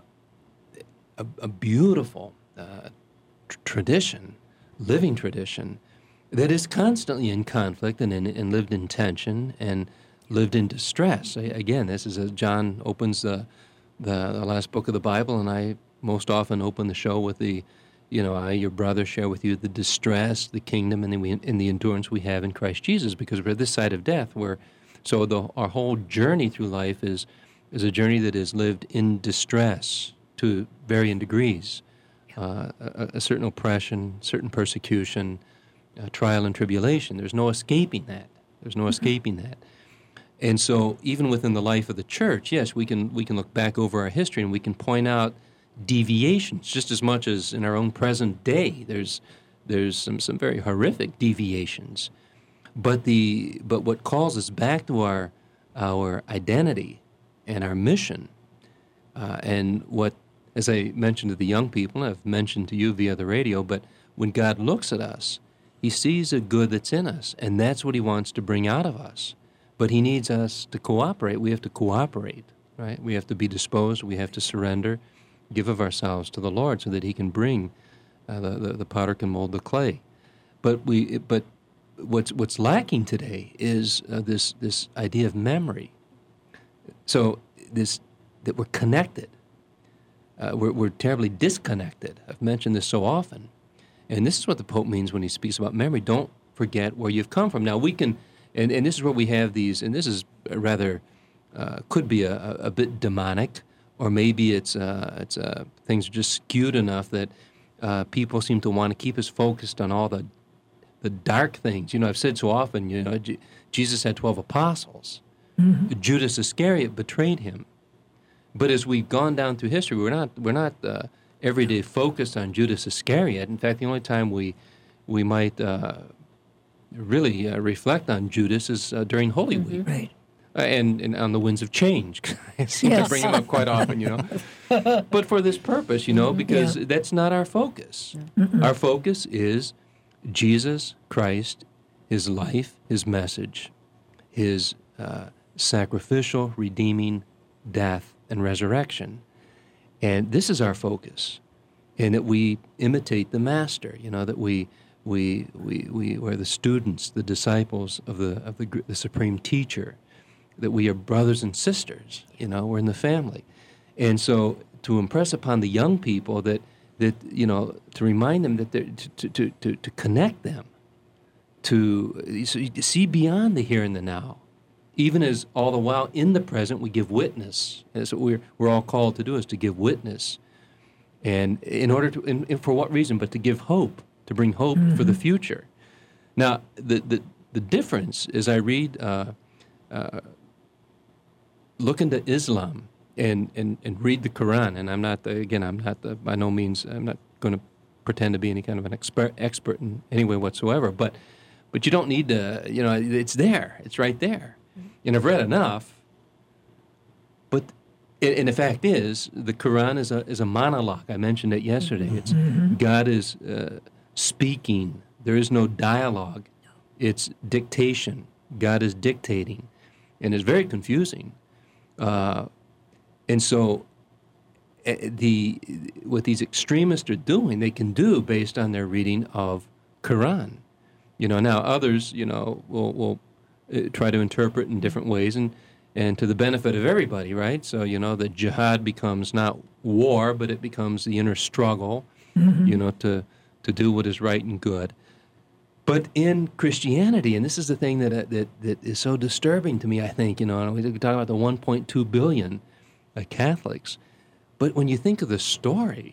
beautiful tradition, living tradition, that is constantly in conflict and lived in tension and lived in distress. Again, this is as John opens the last book of the Bible, and I most often open the show with I, your brother, share with you the distress, the kingdom, and the endurance we have in Christ Jesus, because we're this side of death. Our whole journey through life is a journey that is lived in distress to varying degrees, a certain oppression, certain persecution, trial and tribulation. There's no escaping that. And so even within the life of the church, yes, we can look back over our history and we can point out deviations just as much as in our own present day. There's some very horrific deviations. But what calls us back to our identity and our mission, and what, as I mentioned to the young people, and I've mentioned to you via the radio, but when God looks at us, he sees a good that's in us, and that's what he wants to bring out of us. But he needs us to cooperate. We have to cooperate, right? We have to be disposed. We have to surrender, give of ourselves to the Lord so that he can bring, the potter can mold the clay. But what's lacking today is this idea of memory. So that we're connected. we're terribly disconnected. I've mentioned this so often. And this is what the Pope means when he speaks about memory. Don't forget where you've come from. Now, we can, and this is where we have these, and this is rather, could be a bit demonic, or maybe it's things are just skewed enough that people seem to want to keep us focused on all the dark things. You know, I've said so often, you know, Jesus had 12 apostles. Mm-hmm. Judas Iscariot betrayed him. But as we've gone down through history, we're not every day focused on Judas Iscariot. In fact, the only time we might really reflect on Judas is during Holy Week. Right. And on the winds of change. I seem to bring him up quite often, you know. But for this purpose, you know, because that's not our focus. Our focus is Jesus Christ, his life, his message, his sacrificial, redeeming death and resurrection. And this is our focus, and that we imitate the Master, you know, that we are the students, the disciples of the Supreme Teacher, that we are brothers and sisters, you know, we're in the family. And so to impress upon the young people that you know, to remind them that to connect them, to see beyond the here and the now, even as all the while in the present we give witness. That's what we're all called to do, is to give witness. And in order to, and for what reason? But to give hope, to bring hope for the future. Now, the difference is I read, look into Islam and read the Quran. And I'm not by no means, I'm not going to pretend to be any kind of an expert in any way whatsoever. But you don't need to, you know, it's there. It's right there. And I've read enough. But and the fact is, the Quran is a monologue. I mentioned it yesterday. It's God is speaking. There is no dialogue. It's dictation. God is dictating, and it's very confusing. And so, what these extremists are doing, they can do based on their reading of Quran. You know, now others, you know, will try to interpret in different ways, and to the benefit of everybody, right? So, you know, the jihad becomes not war, but it becomes the inner struggle, you know, to do what is right and good. But in Christianity, and this is the thing that is so disturbing to me, I think, you know, and we talk about the 1.2 billion Catholics, but when you think of the story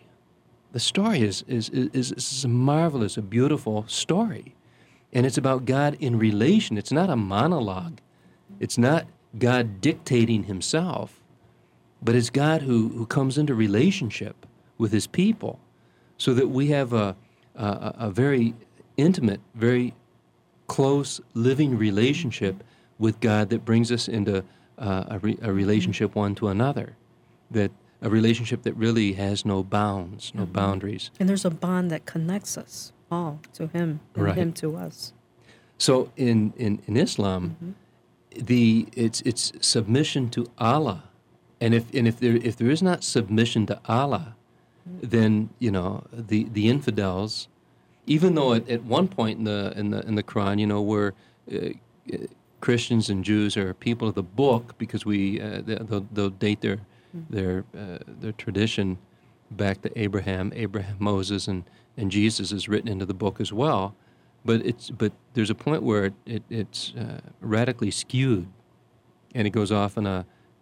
is a marvelous, a beautiful story. And it's about God in relation. It's not a monologue. It's not God dictating himself, but it's God who comes into relationship with his people, so that we have a very intimate, very close living relationship with God that brings us into a relationship one to another, that a relationship that really has no bounds, no boundaries. And there's a bond that connects us all to him and him to us. So in Islam, it's submission to Allah, and if there is not submission to Allah, then, you know, the infidels, even though at one point in the Quran, you know, where Christians and Jews are people of the book, because they'll date their tradition back to Abraham, Moses, and Jesus is written into the book as well. But there's a point where it's radically skewed, and it goes off in a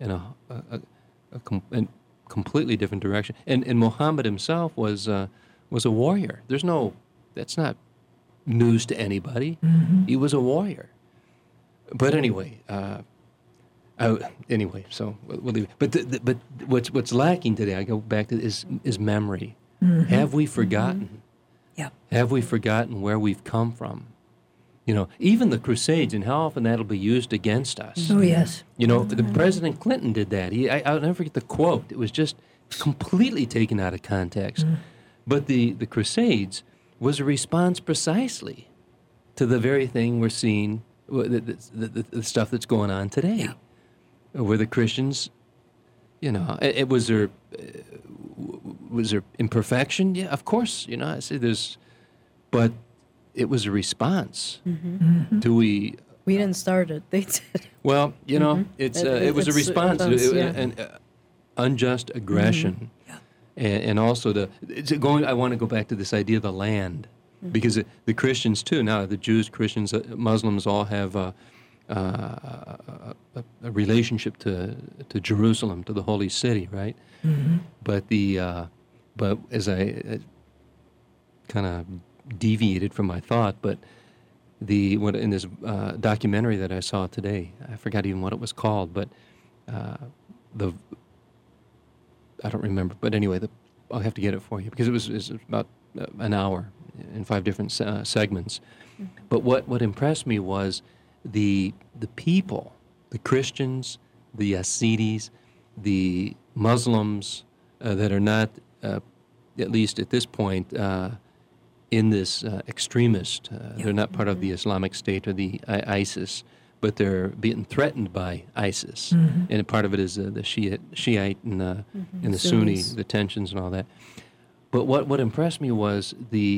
completely different direction. And Muhammad himself was a warrior. That's not news to anybody. He was a warrior. But anyway, so we'll leave it. But what's lacking today, I go back to, is memory. Have we forgotten? Yeah. Have we forgotten where we've come from? You know, even the Crusades, and how often that'll be used against us. Oh, yes. You know, the President Clinton did that. I'll never forget the quote. It was just completely taken out of context. But the Crusades was a response precisely to the very thing we're seeing, the stuff that's going on today, where the Christians, you know, it was there imperfection? Yeah, of course. You know, I say but it was a responst. We didn't start it. They did. Well, you know, it was a response, an unjust aggression. and also I want to go back to this idea of the land, because the Christians too. Now the Jews, Christians, Muslims all have a relationship to Jerusalem, to the holy city, right? Mm-hmm. But as I kind of deviated from my thought, but in this documentary that I saw today, I forgot even what it was called, but I don't remember. But anyway, I'll have to get it for you, because it was about an hour in 5 different segments. Mm-hmm. But what impressed me was the people, the Christians, the Yazidis, the Muslims that are not, at least at this point, in this extremist. They're not part of the Islamic State or the ISIS, but they're being threatened by ISIS. Mm-hmm. And part of it is the Shiite and the Sunni, the tensions and all that. But what impressed me was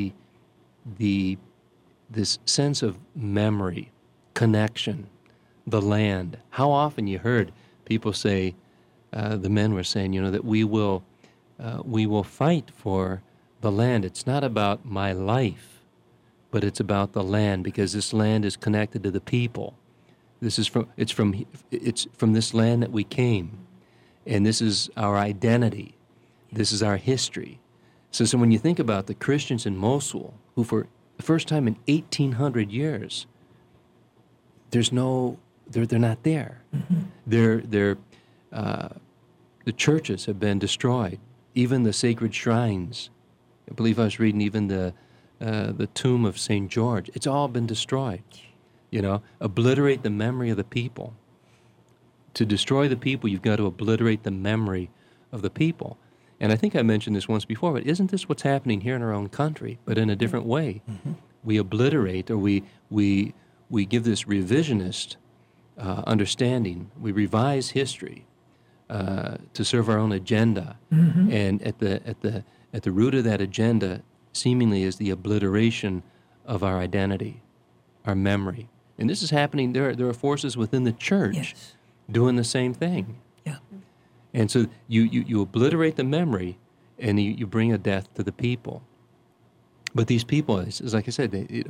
this sense of memory, connection, the land. How often you heard people say, the men were saying, that we will fight for the land. It's not about my life, but it's about the land, because this land is connected to the people. It's from this land that we came, and this is our identity. This is our history. So when you think about the Christians in Mosul, who for the first time in 1,800 years, they're not there. Mm-hmm. The churches have been destroyed, even the sacred shrines. I believe I was reading even the tomb of St. George. It's all been destroyed. Obliterate the memory of the people. To destroy the people, you've got to obliterate the memory of the people. And I think I mentioned this once before, but isn't this what's happening here in our own country, but in a different way? Mm-hmm. We obliterate, or we give this revisionist understanding. We revise history to serve our own agenda, mm-hmm. and at the root of that agenda, seemingly, is the obliteration of our identity, our memory. And this is happening. There are forces within the church doing the same thing. Yeah. And so you obliterate the memory, and you bring a death to the people. But these people, is like I said,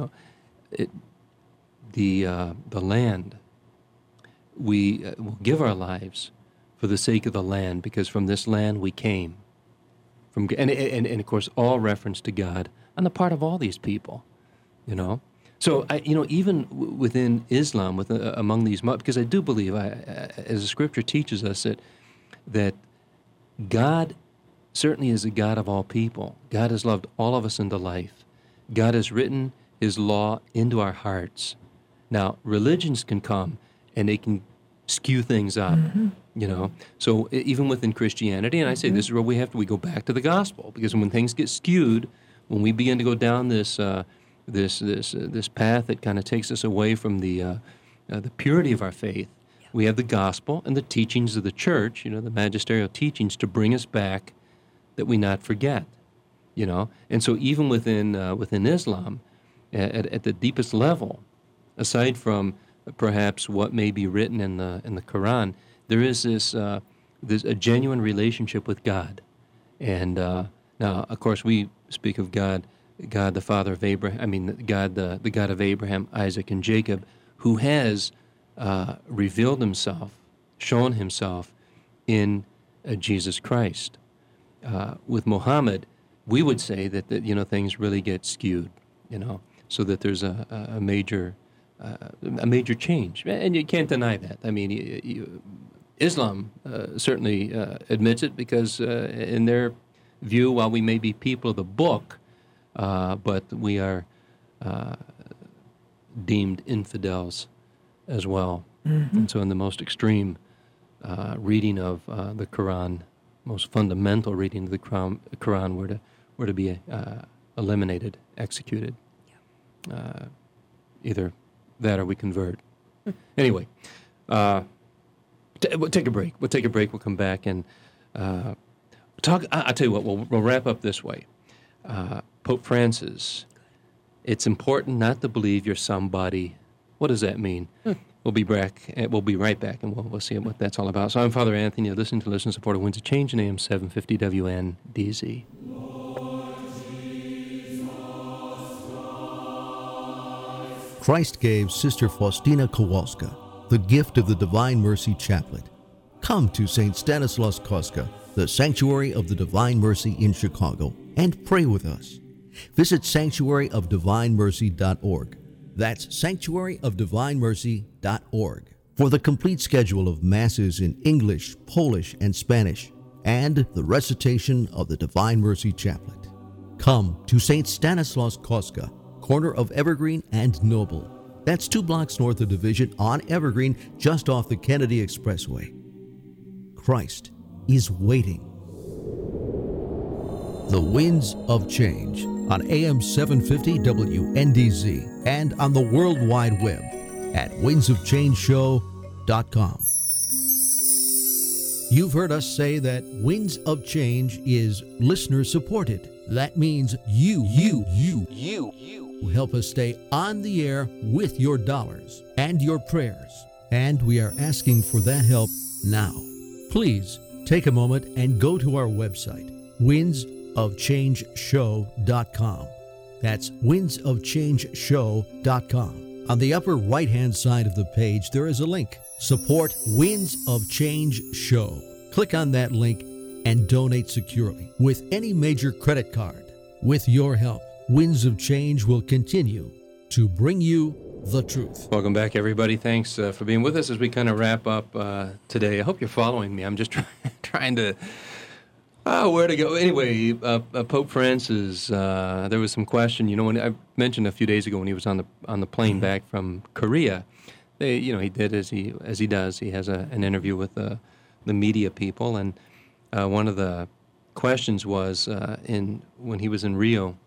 the land. We will give our lives for the sake of the land, because from this land we came. And of course, all reference to God on the part of all these people, So, even within Islam, among these, because I do believe, as the Scripture teaches us, that God certainly is the God of all people. God has loved all of us into life. God has written His law into our hearts. Now, religions can come and they can skew things up, mm-hmm. So even within Christianity, and I say this is where we go back to the gospel, because when things get skewed, when we begin to go down this path that kind of takes us away from the purity of our faith, we have the gospel and the teachings of the church, the magisterial teachings, to bring us back, that we not forget, And so even within Islam, at the deepest level, aside from perhaps what may be written in the Quran, there is there's a genuine relationship with God. And now, of course, we speak of God the Father of Abraham. I mean, God, the God of Abraham, Isaac, and Jacob, who has revealed Himself, shown Himself in Jesus Christ. With Muhammad, we would say that things really get skewed, so that there's a major change, and you can't deny that. I mean, Islam certainly admits it, because in their view, while we may be people of the book, but we are deemed infidels as well. Mm-hmm. And so in the most extreme reading of the Quran, most fundamental reading of the Quran were to be eliminated, executed. Yeah. Either that or we convert. Anyway, we'll take a break. We'll come back and talk. I'll tell you what, we'll wrap up this way. Pope Francis, it's important not to believe you're somebody. What does that mean? we'll be back. We'll be right back, and we'll see what that's all about. So I'm Father Anthony. You're listening to Listen Support of Winds of Change in AM 750 WNDZ. Christ gave Sister Faustina Kowalska the gift of the Divine Mercy Chaplet. Come to St. Stanislaus Kostka, the Sanctuary of the Divine Mercy in Chicago, and pray with us. Visit sanctuaryofdivinemercy.org. That's sanctuaryofdivinemercy.org for the complete schedule of Masses in English, Polish, and Spanish, and the recitation of the Divine Mercy Chaplet. Come to St. Stanislaus Kostka, corner of Evergreen and Noble. That's 2 blocks north of Division on Evergreen, just off the Kennedy Expressway. Christ is waiting. The Winds of Change on AM 750 WNDZ and on the World Wide Web at windsofchangeshow.com. You've heard us say that Winds of Change is listener supported. That means you help us stay on the air with your dollars and your prayers. And we are asking for that help now. Please take a moment and go to our website, windsofchangeshow.com. That's windsofchangeshow.com. On the upper right-hand side of the page, there is a link, Support Winds of Change Show. Click on that link and donate securely with any major credit card. With your help, Winds of Change will continue to bring you the truth. Welcome back, everybody. Thanks for being with us as we kind of wrap up today. I hope you're following me. I'm just trying to... where to go? Anyway, Pope Francis, there was some question. You know, when I mentioned a few days ago when he was on the plane back from Korea, he did as he does. He has an interview with the media people, and one of the questions was when he was in Rio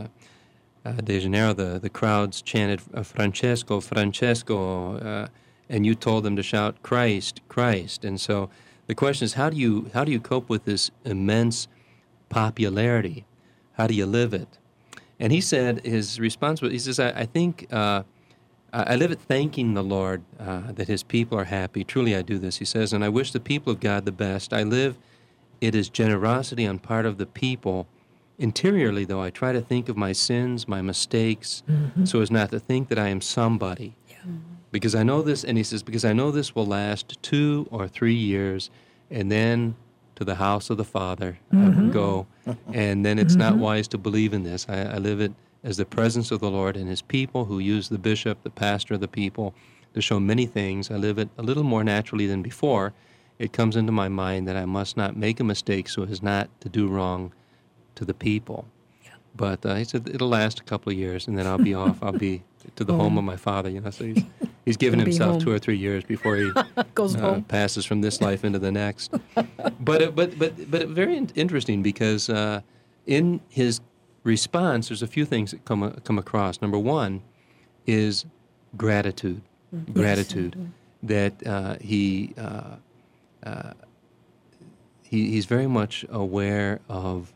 de Janeiro, the crowds chanted Francesco, Francesco, and you told them to shout Christ, Christ, and so. The question is, how do you cope with this immense popularity? How do you live it? And he said, his response was, he says, I think I live it thanking the Lord that his people are happy. Truly I do this, he says, and I wish the people of God the best. I live it is generosity on part of the people. Interiorly, though, I try to think of my sins, my mistakes, so as not to think that I am somebody. Yeah. Because I know this, and he says, because I know this will last 2 or 3 years, and then to the house of the Father I will go, and then it's not wise to believe in this. I live it as the presence of the Lord and his people who use the bishop, the pastor, the people to show many things. I live it a little more naturally than before. It comes into my mind that I must not make a mistake so as not to do wrong to the people. But he said it'll last a couple of years, and then I'll be off. I'll be to the home of my Father. So he's given himself 2 or 3 years before he goes home, passes from this life into the next. But very interesting because in his response, there's a few things that come across. Number one is gratitude. Gratitude that he's very much aware of.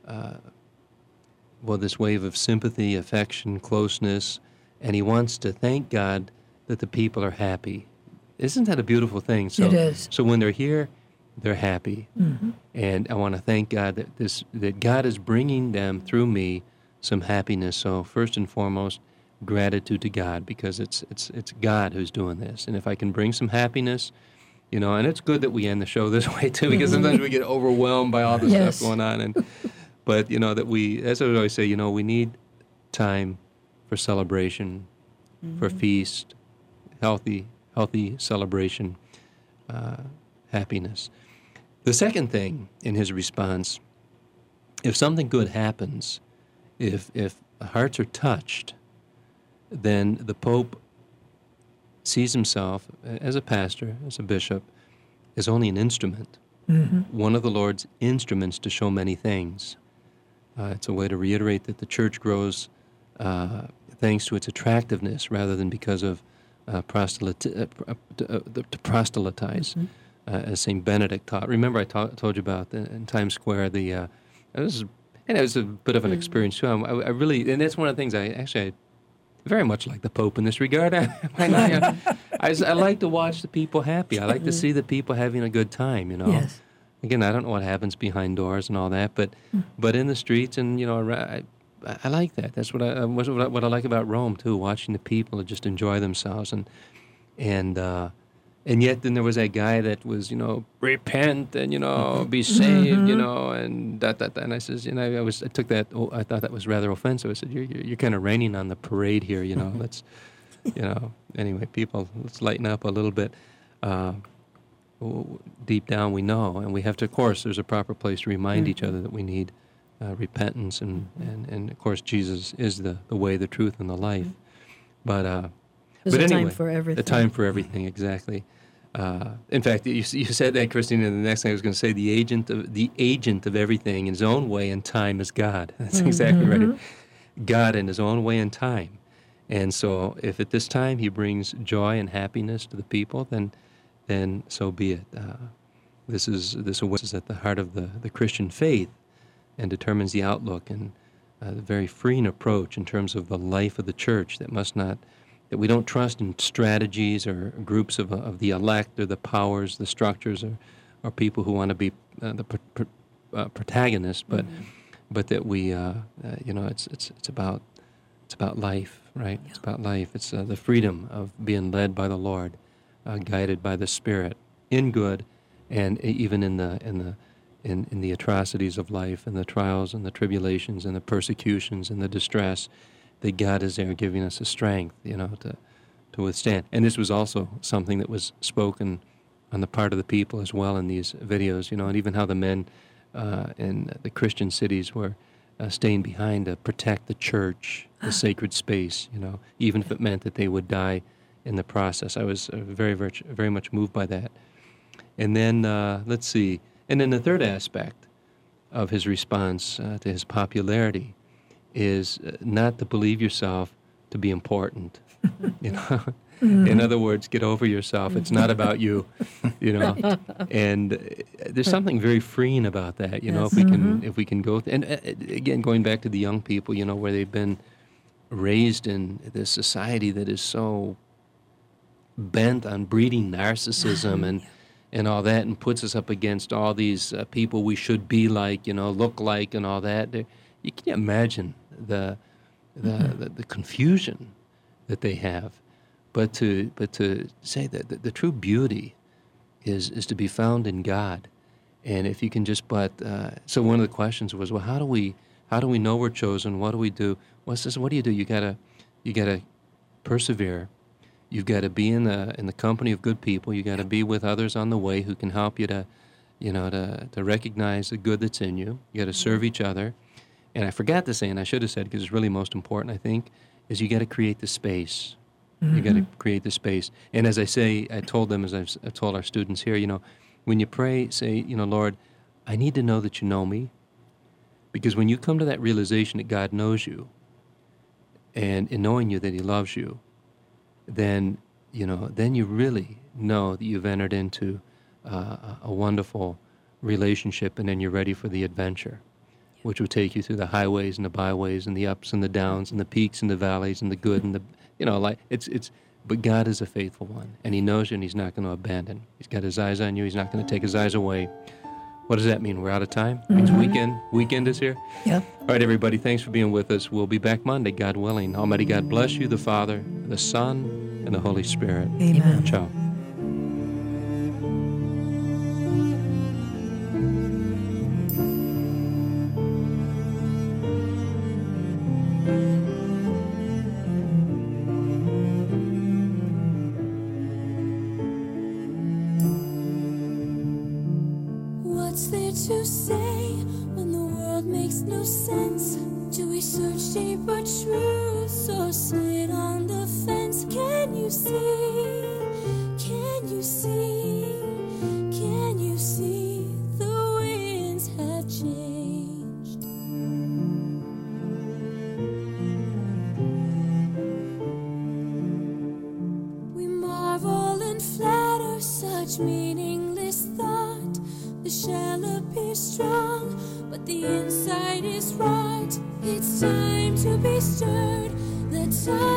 This wave of sympathy, affection, closeness, and he wants to thank God that the people are happy. Isn't that a beautiful thing? So, it is. So when they're here, they're happy, and I want to thank God that God is bringing them through me some happiness. So first and foremost, gratitude to God, because it's God who's doing this, and if I can bring some happiness, and it's good that we end the show this way too, because sometimes we get overwhelmed by all the stuff going on, and. But, that we, as I always say, we need time for celebration, for feast, healthy celebration, happiness. The second thing in his response, if something good happens, if hearts are touched, then the Pope sees himself as a pastor, as a bishop, as only an instrument, one of the Lord's instruments to show many things. It's a way to reiterate that the church grows thanks to its attractiveness rather than because of to proselytize, as St. Benedict taught. Remember I told you about in Times Square, it was a bit of an experience too. I really, and that's one of the things I very much like the Pope in this regard. I like to watch the people happy. I like to see the people having a good time, you know. Yes. Again, I don't know what happens behind doors and all that, but in the streets and, you know, I like that. That's what I like about Rome, too, watching the people just enjoy themselves. And yet then there was that guy that was, you know, repent and, you know, be saved, you know, and that. And I says, you know, I thought that was rather offensive. I said, you're kind of raining on the parade here, you know. Let's, you know, anyway, people, let's lighten up a little bit. Deep down we know, and we have to, of course, there's a proper place to remind each other that we need repentance, and of course Jesus is the way, the truth, and the life. But there's anyway, a time for everything. The time for everything, exactly. In fact, you said that, Christine, and the next thing I was going to say, the agent of everything in his own way and time is God. That's exactly right. God in his own way and time. And so if at this time he brings joy and happiness to the people, then so be it. This is at the heart of the Christian faith and determines the outlook and the very freeing approach in terms of the life of the church that we don't trust in strategies or groups of the elect or the powers, the structures, or people who want to be the protagonists, but that we, you know, it's about life, right? Yeah. It's about life. It's the freedom of being led by the Lord, guided by the Spirit, in good, and even in the atrocities of life, and the trials and the tribulations and the persecutions and the distress, that God is there giving us the strength, you know, to withstand. And this was also something that was spoken on the part of the people as well in these videos, you know, and even how the men in the Christian cities were staying behind to protect the church, the sacred space, you know, even if it meant that they would die in the process. I was very, very, very much moved by that. And then, let's see, and then the third aspect of his response to his popularity is not to believe yourself to be important, you know. In other words, get over yourself. It's not about you, you know. And there's something very freeing about that, you know. If we can go, and again, going back to the young people, you know, where they've been raised in this society that is so bent on breeding narcissism and all that, and puts us up against all these people we should be like, you know, look like, and all that. You can imagine the confusion that they have. But to say that the true beauty is to be found in God, and if you can just so one of the questions was, well, how do we know we're chosen? What do we do? What do you do? You gotta persevere. You've got to be in the company of good people. You got to be with others on the way who can help you to recognize the good that's in you. You got to serve each other, and I forgot to say, and I should have said because it's really most important, I think, is you got to create the space. You got to create the space. And as I say, I told them, as I've told our students here, you know, when you pray, say, you know, Lord, I need to know that you know me. Because when you come to that realization that God knows you, and in knowing you that he loves you, then you really know that you've entered into a wonderful relationship, and then you're ready for the adventure, which will take you through the highways and the byways and the ups and the downs and the peaks and the valleys and the good and the, you know, like but God is a faithful one, and he knows you, and he's not going to abandon. He's got his eyes on you. He's not going to take his eyes away. What does that mean? We're out of time? It means weekend is here? Yeah. All right, everybody, thanks for being with us. We'll be back Monday, God willing. Almighty God bless you, the Father, the Son, and the Holy Spirit. Amen. Ciao. To say when the world makes no sense? Do we search deeper truths or sit on the fence? Can you see? Can you see? Can you see the winds have changed? We marvel and flatter such meaningless thought. The shell appears strong, but the inside is right. It's time to be stirred. The time